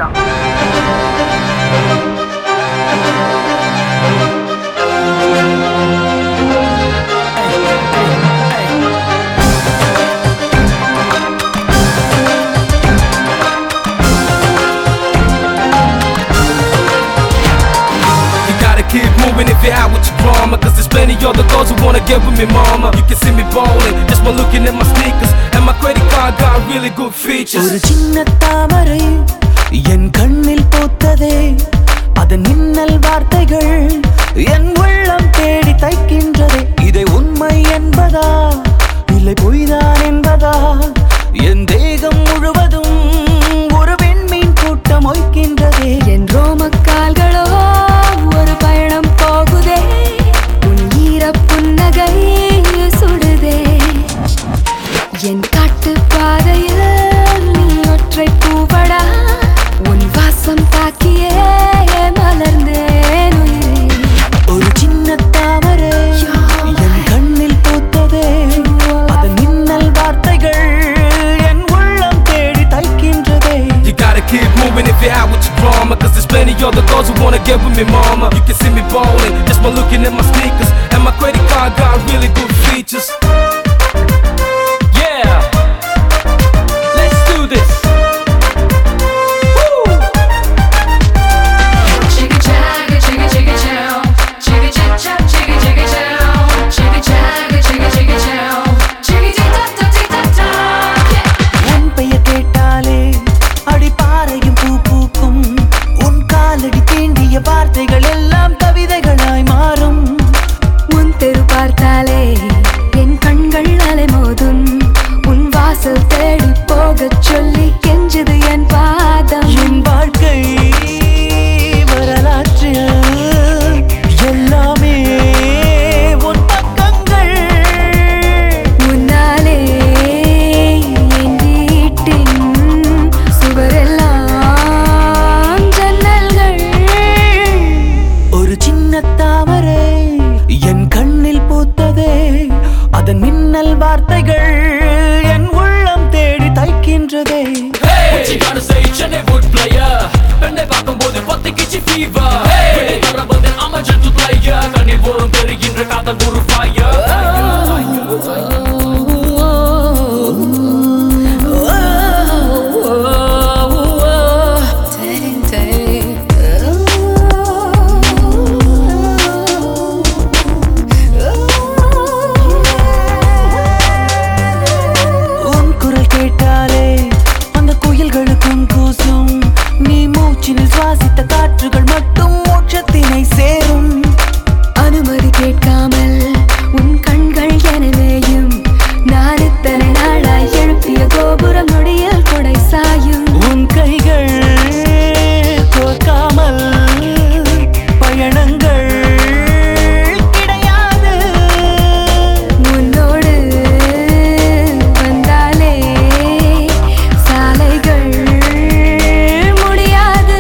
Keep moving if you're out with your drama, cause there's plenty other girls who wanna get with me, mama. You can see me ballin' just by looking at my sneakers, and my credit card got really good features. ஒரு சின்ன தாமரை என் கண்ணில் பூத்ததே, அதன் மின்னல் வார்த்தைகள் என் உள்ளம் தேடி தைக்கின்றதே. இதை உண்மை என்பதா இல்லை பொய்தான் என்பதா, என் தேகம் முழுவதும் ஒரு விண்மீன் கூட்டம் ஒய்க்கின்றதே. என் ரோமக்கால்களோ ஒரு பயணம் போகுதே, உன் ஈர புன்னகை சுடுதே. என் காட்டு பாதையில் நீ ஒற்றை பூவடா, உன் வாசம் தாக்கியே மலர்ந்தேன் உயிரே. ஒரு சின்ன தாமரை என் கண்ணில் பூத்ததே, அதன் மின்னல் வார்த்தைகள் என் உள்ளம் தேடி தைக்கின்றதே. You gotta keep moving if you're out with your drama, cause there's plenty other girls who wanna get with me, mama. You can see me ballin' just by looking at my sneakers, and my credit card got really good features. Yeah, let's do this. Woo! Chicka chagga, chicka chicka chow, chicka chip chop, chicka chicka chow, chicka chagga, chicka chicka chow, chicka tick tock tock tick tock tock. உன் பெயர் கேட்டாலே அடிப்பாறையும் பூ பூக்கும், உன் காலடி தீண்டிய வார்த்தைகள் எல்லாம் கவிதைகளாய் மாறும். உன் தெரு பார்த்தாலே என் கண்கள் அலைமோதும், உன் வாசல் தேடி போகச் சொல்லி கெஞ்சுது என் பாதம். என் வாழ்க்கை வரலாற்றில் எல்லாமே உன் பக்கங்கள். உன்னாலே என் வீட்டின் சுவரெல்லாம் ஜன்னல்கள். ஒரு சின்ன தாமரை என் கண்ணில் பூத்ததே, அதன் மின்னல் வார்த்தைகள் என் உள்ளம் தேடி தைக்கின்றதே. What you gonna say, Chennai wood player? பெண்ணை பார்க்கும்போது பத்திக்கிச்சு fever. வெளியே தரவதில் I'm a gentle player. கண்ணில் போரும் தெரிகின்ற காதல் ஒரு fire. உன் குரல் கேட்டாலே அந்த குயில்களுக்கும் கூசும், நீ மூச்சினில் சுவாசித்த காற்றுகள் மட்டும் மோட்சத்தினை சேரும். அனுமதி கேட்காமல் உன் கண்கள் எனவேயும், நான் இத்தனை நாளாய் எழுப்பிய கோபுரம் நொடியில் கொடை சாயும். உன் கைகள் கோர்க்காமல் பயணங்கள் கிடையாது. உன்னோடு வந்தாலே சாலைகள் முடியாது.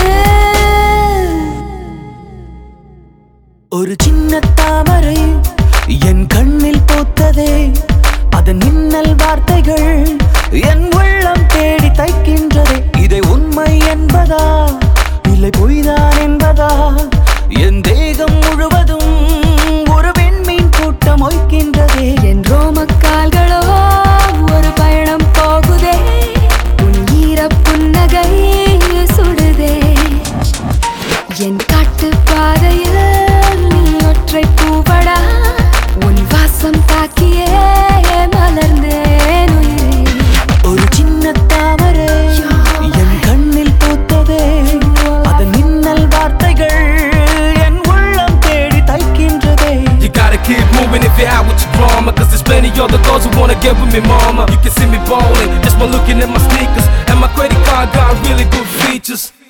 ஒரு சின்ன தாமரை என் கண்ணில் பூத்ததே, அதன் மின்னல் வார்த்தைகள் என் உள்ளம் தேடி தைக்கின்றதே. இதை உண்மை என்பதா இல்லை பொய்தான் என்பதா, என் தேகம் முழுவதும் ஒரு விண்மீன் கூட்டம் ஒய்க்கின்றதே. என் ரோமக்கால்களோ ஒரு பயணம் போகுதே, உன் ஈர புன்னகை சுடுதே. என் காட்டு பாதையில் நீ ஒற்றை பூவடா, உன் வாசம் தாக்கியே மலர்ந்தேன் உயிரே. ஒரு சின்ன தாமரை என் கண்ணில் பூத்ததே, அதன் மின்னல் வார்த்தைகள் என் உள்ளம் தேடி தைக்கின்றதே. You gotta keep moving if you're out with your drama, cause there's plenty other girls who wanna get with me, mama. You can see me ballin' just by looking at my sneakers, and my credit card got really good features.